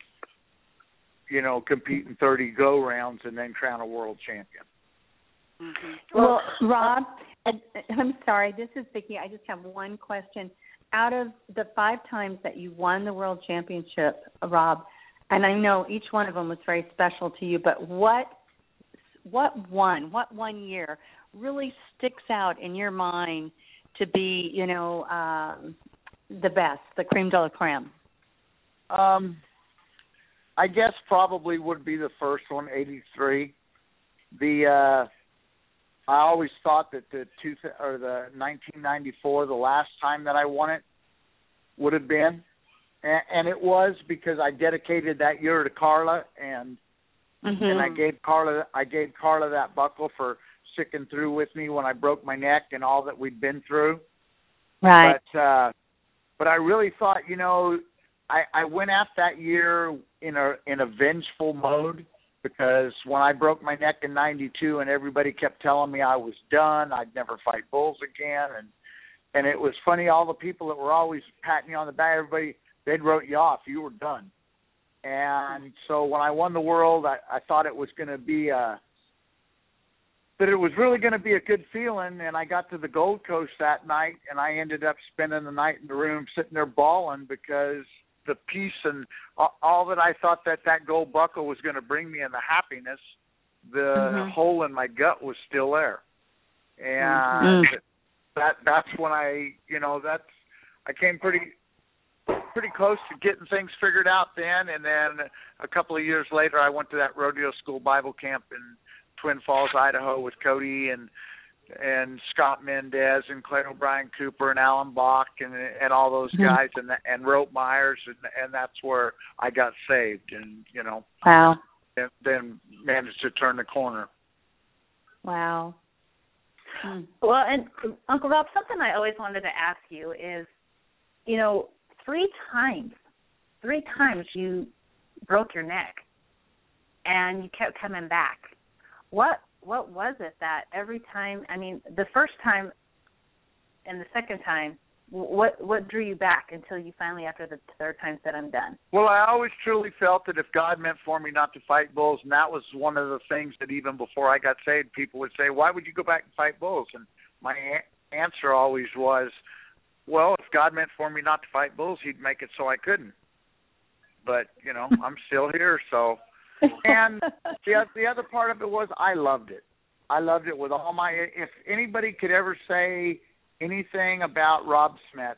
you know, compete in 30 go-rounds and then crown a world champion. Mm-hmm. Well, Rob, I'm sorry, this is Vicki. I just have one question. Out of the 5 times that you won the world championship, Rob, and I know each one of them was very special to you, but what one year really sticks out in your mind to be, you know, the best, the creme de la creme? I guess probably would be the first one, 83. I always thought that the 1994, the last time that I won it, would have been, and it was, because I dedicated that year to Carla, and I gave Carla that buckle for sticking through with me when I broke my neck and all that we'd been through. Right. But I really thought, you know, I went out that year in a vengeful mode, because when I broke my neck in 92 and everybody kept telling me I was done, I'd never fight bulls again, and it was funny, all the people that were always patting you on the back, everybody, they'd wrote you off, you were done. And so when I won the world, I thought it was going to be that it was really going to be a good feeling. And I got to the Gold Coast that night, and I ended up spending the night in the room sitting there bawling because the peace and all that I thought that gold buckle was going to bring me and the happiness, the hole in my gut was still there. And that's when I came pretty close to getting things figured out then. And then a couple of years later, I went to that rodeo school Bible camp in Twin Falls, Idaho, with Cody and Scott Mendez and Clay O'Brien Cooper and Alan Bach and all those guys and Rope Myers, and that's where I got saved, and wow, and then managed to turn the corner. Wow. Well, and Uncle Rob, something I always wanted to ask you is, three times you broke your neck, and you kept coming back. What was it that every time, the first time and the second time, what drew you back until you finally, after the third time, said, I'm done? Well, I always truly felt that if God meant for me not to fight bulls, and that was one of the things that even before I got saved, people would say, why would you go back and fight bulls? And my answer always was, well, if God meant for me not to fight bulls, he'd make it so I couldn't. But, I'm still here, so... And the other part of it was I loved it. I loved it with all my... If anybody could ever say anything about Rob Smets,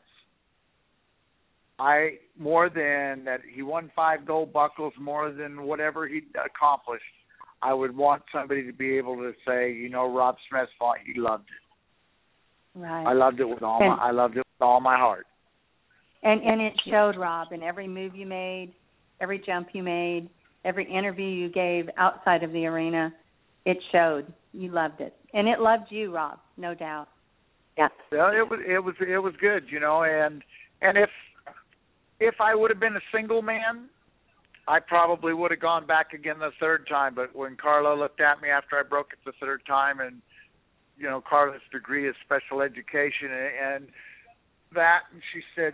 more than that he won 5 gold buckles, more than whatever he'd accomplished, I would want somebody to be able to say, Rob Smets fought, he loved it. Right. I loved it with all my heart. And it showed, Rob, in every move you made, every jump you made, every interview you gave outside of the arena, it showed. You loved it, and it loved you, Rob, no doubt. Yeah. Well, it was good, and if I would have been a single man, I probably would have gone back again the third time. But when Carla looked at me after I broke it the third time, and Carla's degree is special education, and she said,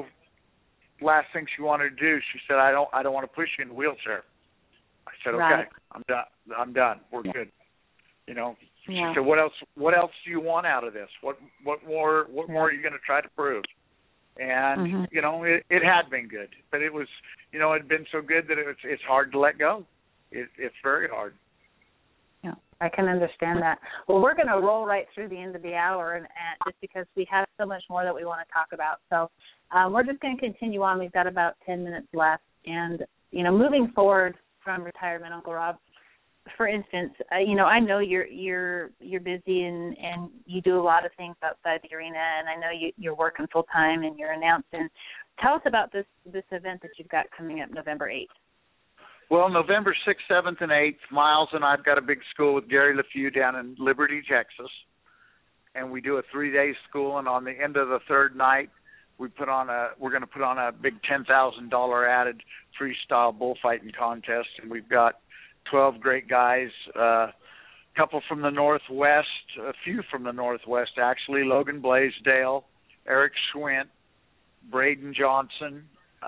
last thing she wanted to do, she said, I don't want to push you in the wheelchair. I said, okay, right. I'm done. We're good. She said, what else do you want out of this? What more are you going to try to prove? And it had been good, but it was, it had been so good that it's hard to let go. It's very hard. Yeah, I can understand that. Well, we're going to roll right through the end of the hour, and just because we have so much more that we want to talk about. So we're just going to continue on. We've got about 10 minutes left. And, moving forward from retirement, Uncle Rob, for instance, I know you're busy and you do a lot of things outside the arena, and I know you're working full time and you're announcing. Tell us about this event that you've got coming up November 8th. Well, November 6th, 7th, and 8th, Miles and I've got a big school with Gary LeFew down in Liberty, Texas, and we do a 3-day school. And on the end of the third night, we're going to put on a big $10,000 added freestyle bullfighting contest, and we've got 12 great guys, a couple from the Northwest, a few from the Northwest actually, Logan Blaisdell, Eric Schwint, Braden Johnson,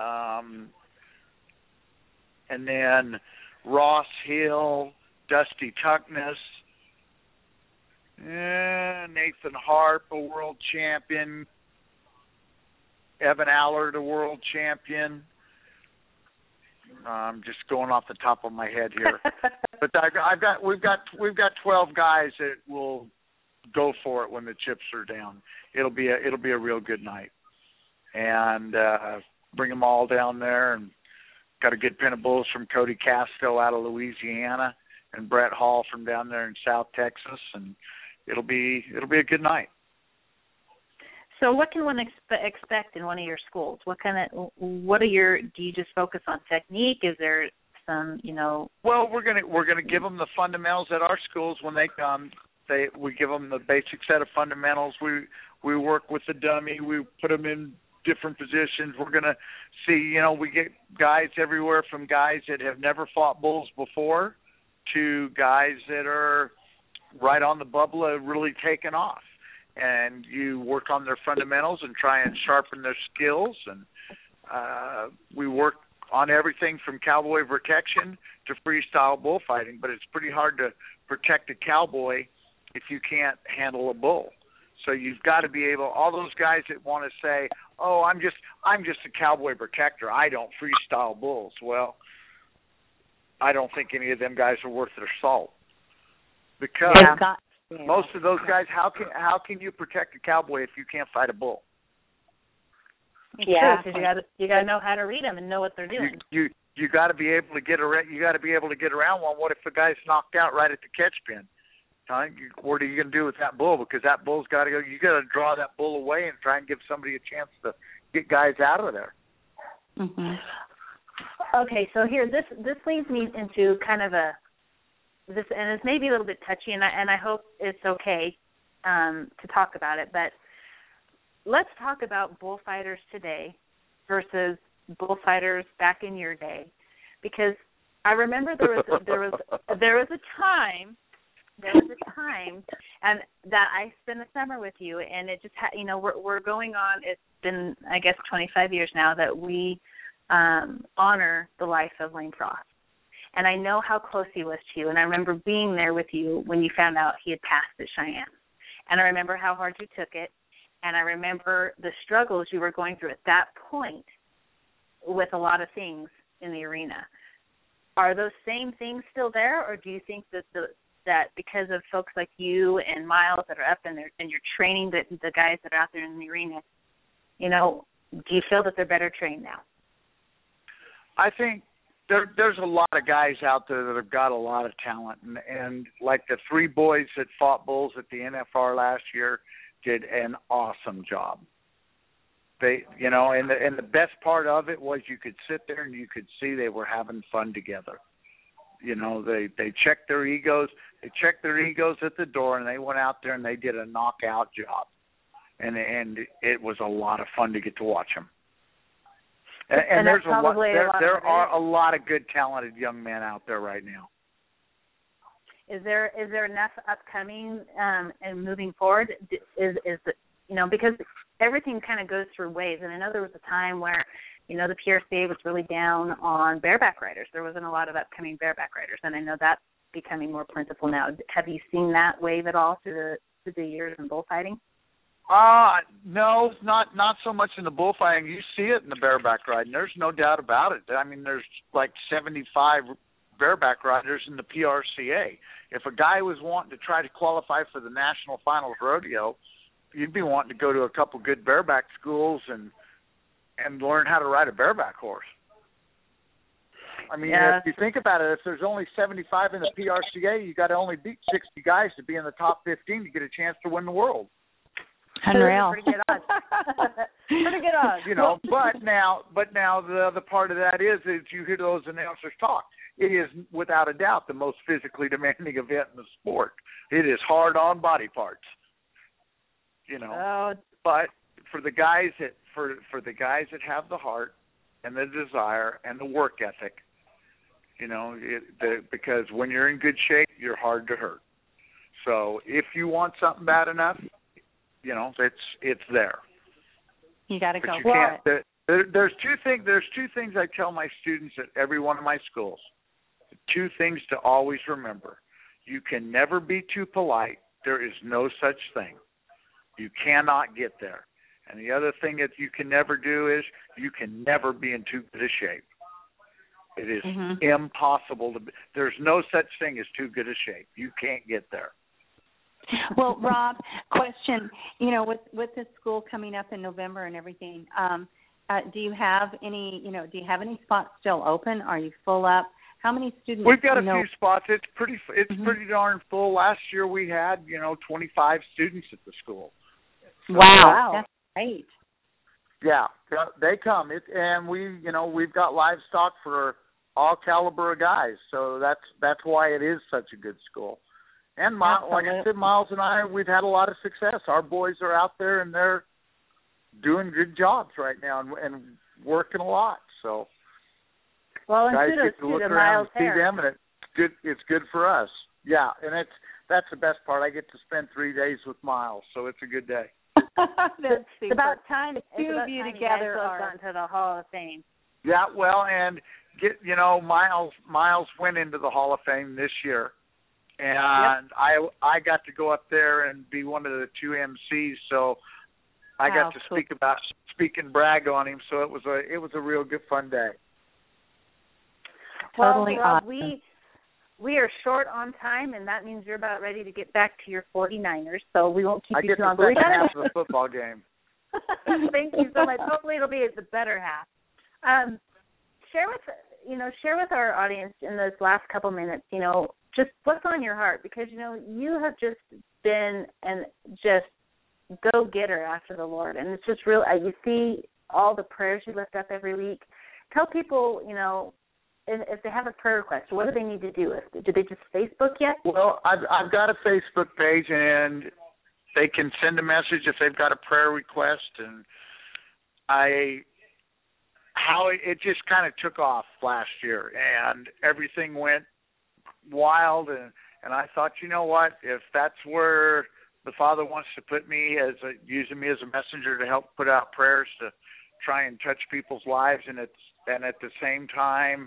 and then Ross Hill, Dusty Tuckness, Nathan Harp, a world champion, Evan Allard, a world champion. I'm just going off the top of my head here, but we've got 12 guys that will go for it when the chips are down. It'll be a real good night, and bring them all down there. And got a good pin of bulls from Cody Casco out of Louisiana, and Brett Hall from down there in South Texas, and it'll be a good night. So what can one expect in one of your schools? Do you just focus on technique? Is there some, Well, we're gonna give them the fundamentals at our schools when they come. We give them the basic set of fundamentals. We work with the dummy. We put them in different positions. We're gonna see, we get guys everywhere from guys that have never fought bulls before to guys that are right on the bubble of really taking off. And you work on their fundamentals and try and sharpen their skills. And we work on everything from cowboy protection to freestyle bullfighting, but it's pretty hard to protect a cowboy if you can't handle a bull. So you've got to be able. All those guys that want to say, "Oh, I'm just a cowboy protector. I don't freestyle bulls." Well, I don't think any of them guys are worth their salt, because most of those guys, how can you protect a cowboy if you can't fight a bull? Yeah, because you got to know how to read them and know what they're doing. You got to be able to get around. You got to be able to get around one. What if the guy's knocked out right at the catch pin? What are you going to do with that bull? Because that bull's got to go. You got to draw that bull away and try and give somebody a chance to get guys out of there. Mm-hmm. Okay, so here this leads me into kind of this, and it's maybe a little bit touchy, and I hope it's okay to talk about it. But let's talk about bullfighters today versus bullfighters back in your day, because I remember there was a time. There was a time, and that I spent a summer with you, and it just we're going on. It's been, I guess, 25 years now that we honor the life of Lane Frost, and I know how close he was to you. And I remember being there with you when you found out he had passed at Cheyenne, and I remember how hard you took it, and I remember the struggles you were going through at that point with a lot of things in the arena. Are those same things still there, or do you think that that because of folks like you and Miles that are up in there and you're training the guys that are out there in the arena, do you feel that they're better trained now? I think there's a lot of guys out there that have got a lot of talent, and like the three boys that fought bulls at the NFR last year did an awesome job. They, and the best part of it was you could sit there and you could see they were having fun together. They checked their egos. They checked their egos at the door, and they went out there and they did a knockout job. And it was a lot of fun to get to watch them. And there's there are a lot of good, talented young men out there right now. Is there enough upcoming and moving forward? Because everything kind of goes through waves. And I know there was a time where the PRCA was really down on bareback riders. There wasn't a lot of upcoming bareback riders, and I know that's becoming more plentiful now. Have you seen that wave at all through the years in bullfighting? No, not so much in the bullfighting. You see it in the bareback riding. There's no doubt about it. I mean, there's like 75 bareback riders in the PRCA. If a guy was wanting to try to qualify for the National Finals Rodeo, you'd be wanting to go to a couple good bareback schools and learn how to ride a bareback horse. I mean, if you think about it, if there's only 75 in the PRCA, you got to only beat 60 guys to be in the top 15 to get a chance to win the world. Unreal. Pretty good odds. Pretty good odds. But now the other part of that is you hear those announcers talk. It is without a doubt the most physically demanding event in the sport. It is hard on body parts. But for the guys that have the heart and the desire and the work ethic, because when you're in good shape, you're hard to hurt. So if you want something bad enough, it's there. You got to go for it. There's two things I tell my students at every one of my schools. Two things to always remember. You can never be too polite. There is no such thing. You cannot get there. And the other thing that you can never do is you can never be in too good a shape. It is impossible to be. There's no such thing as too good a shape. You can't get there. Well, Rob, question, with this school coming up in November and everything, do you have any spots still open? Are you full up? How many students? We've got a few spots. It's pretty darn full. Last year we had, 25 students at the school. So, wow. That's great. Yeah, they come. And we've got livestock for all caliber of guys. So that's why it is such a good school. And like I said, Miles and I, we've had a lot of success. Our boys are out there and they're doing good jobs right now and working a lot. So and guys kudos get to look around and see them, and it's good for us. Yeah, and that's the best part. I get to spend 3 days with Miles, so it's a good day. It's about time. Two of you together are gone to the Hall of Fame. Yeah, well, and Miles went into the Hall of Fame this year, and I got to go up there and be one of the two MCs, so I got to speak and brag on him. So it was a real good fun day. Totally awesome. We are short on time, and that means you're about ready to get back to your 49ers, so we won't keep you too long. I get the second half of the football game. Thank you so much. Hopefully it'll be the better half. Share with our audience in those last couple minutes, just what's on your heart, because, you have just been just go-getter after the Lord, and it's just real. You see all the prayers you lift up every week. Tell people, if they have a prayer request, what do they need to do? Do they just Facebook yet? Well, I've got a Facebook page, and they can send a message if they've got a prayer request, and it just kind of took off last year, and everything went wild, and I thought, you know what, if that's where the Father wants to put me, using me as a messenger to help put out prayers to try and touch people's lives, and at the same time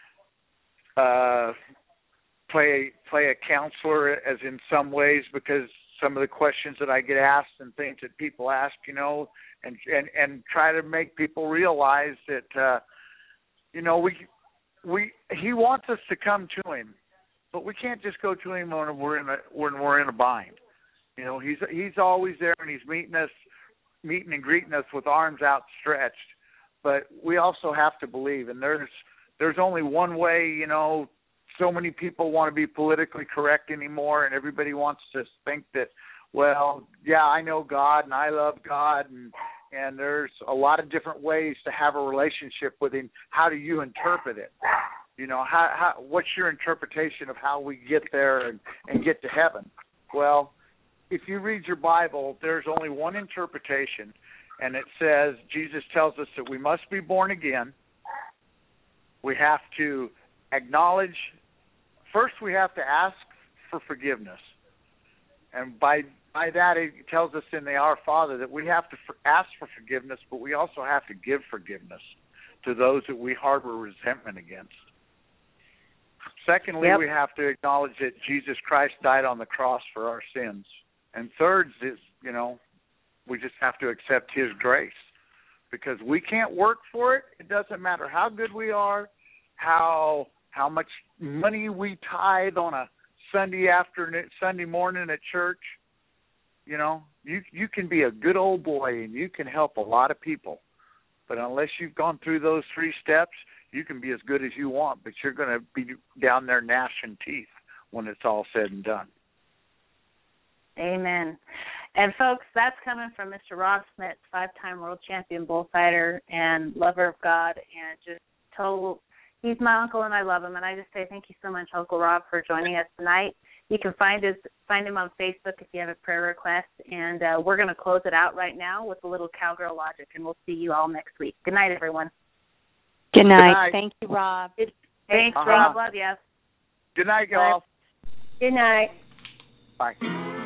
play a counselor, as in some ways, because some of the questions that I get asked and things that people ask, and try to make people realize that He wants us to come to Him, but we can't just go to Him when we're in a bind. He's always there, and He's meeting and greeting us with arms outstretched. But we also have to believe, and there's only one way. So many people want to be politically correct anymore, and everybody wants to think that, well, yeah, I know God and I love God, and there's a lot of different ways to have a relationship with Him. How do you interpret it? What's your interpretation of how we get there and get to heaven? Well, if you read your Bible, there's only one interpretation, and it says, Jesus tells us that we must be born again. We have to acknowledge, first we have to ask for forgiveness. And by that, it tells us in the Our Father that we have to ask for forgiveness, but we also have to give forgiveness to those that we harbor resentment against. Secondly, we have to acknowledge that Jesus Christ died on the cross for our sins. And third is, we just have to accept His grace, because we can't work for it. It doesn't matter how good we are, how much money we tithe on a Sunday morning at church. You can be a good old boy and you can help a lot of people, but unless you've gone through those 3 steps, you can be as good as you want, but you're going to be down there gnashing teeth when it's all said and done. Amen. And, folks, that's coming from Mr. Rob Smith, 5-time world champion bullfighter and lover of God, and just total. He's my uncle, and I love him. And I just say thank you so much, Uncle Rob, for joining us tonight. You can find him on Facebook if you have a prayer request. And we're going to close it out right now with a little Cowgirl Logic, and we'll see you all next week. Good night, everyone. Good night. Thank you, Rob. Thanks, Rob. Love you. Good night, y'all. Good night. Bye.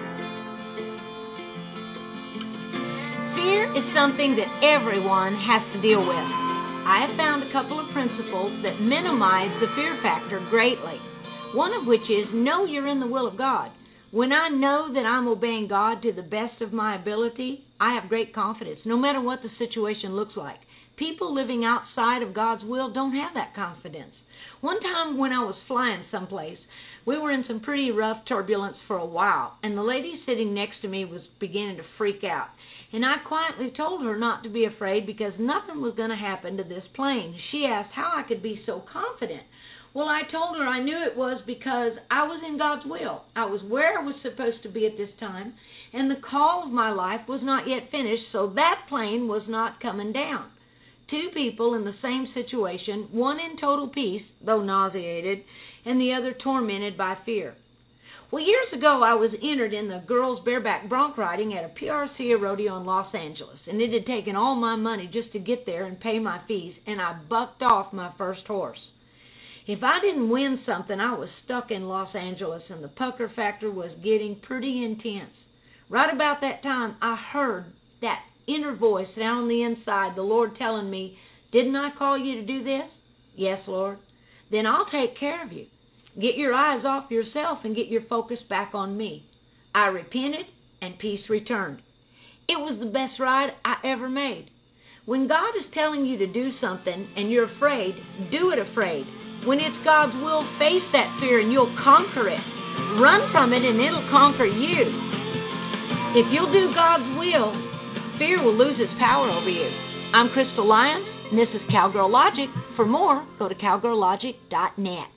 Fear is something that everyone has to deal with. I have found a couple of principles that minimize the fear factor greatly. One of which is know you're in the will of God. When I know that I'm obeying God to the best of my ability, I have great confidence, no matter what the situation looks like. People living outside of God's will don't have that confidence. One time when I was flying someplace, we were in some pretty rough turbulence for a while, and the lady sitting next to me was beginning to freak out. And I quietly told her not to be afraid because nothing was going to happen to this plane. She asked how I could be so confident. Well, I told her I knew it was because I was in God's will. I was where I was supposed to be at this time, and the call of my life was not yet finished, so that plane was not coming down. 2 people in the same situation, one in total peace, though nauseated, and the other tormented by fear. Well, years ago, I was entered in the girls' bareback bronc riding at a PRCA rodeo in Los Angeles, and it had taken all my money just to get there and pay my fees, and I bucked off my first horse. If I didn't win something, I was stuck in Los Angeles, and the pucker factor was getting pretty intense. Right about that time, I heard that inner voice down on the inside, the Lord telling me, Didn't I call you to do this? Yes, Lord. Then I'll take care of you. Get your eyes off yourself and get your focus back on me. I repented and peace returned. It was the best ride I ever made. When God is telling you to do something and you're afraid, do it afraid. When it's God's will, face that fear and you'll conquer it. Run from it and it'll conquer you. If you'll do God's will, fear will lose its power over you. I'm Crystal Lyons, and this is Cowgirl Logic. For more, go to cowgirllogic.net.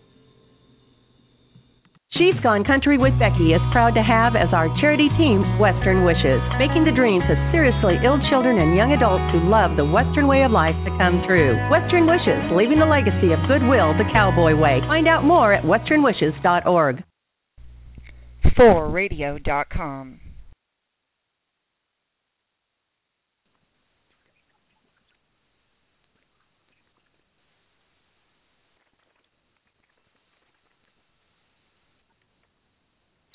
She's Gone Country with Becky is proud to have as our charity team Western Wishes, making the dreams of seriously ill children and young adults who love the Western way of life to come true. Western Wishes, leaving the legacy of goodwill the cowboy way. Find out more at westernwishes.org. 4radio.com